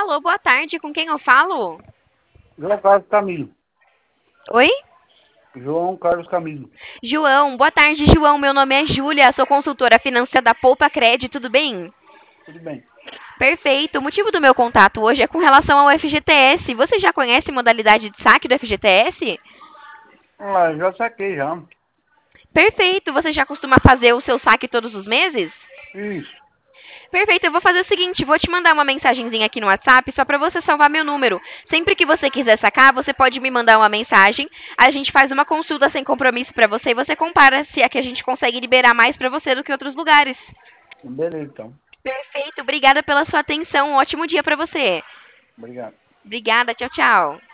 Alô, boa tarde, com quem eu falo? João Carlos Camilo. Oi? João Carlos Camilo. João, boa tarde, João. Meu nome é Júlia, sou consultora financeira da Poupa Cred, tudo bem? Tudo bem. Perfeito. O motivo do meu contato hoje é com relação ao FGTS. Você já conhece modalidade de saque do FGTS? Ah, já saquei já. Perfeito. Você já costuma fazer o seu saque todos os meses? Isso. Perfeito, eu vou fazer o seguinte, vou te mandar uma mensagenzinha aqui no WhatsApp só para você salvar meu número. Sempre que você quiser sacar, você pode me mandar uma mensagem. A gente faz uma consulta sem compromisso para você e você compara se é que a gente consegue liberar mais para você do que outros lugares. Beleza, então. Perfeito, obrigada pela sua atenção. Um ótimo dia para você. Obrigado. Obrigada, tchau, tchau.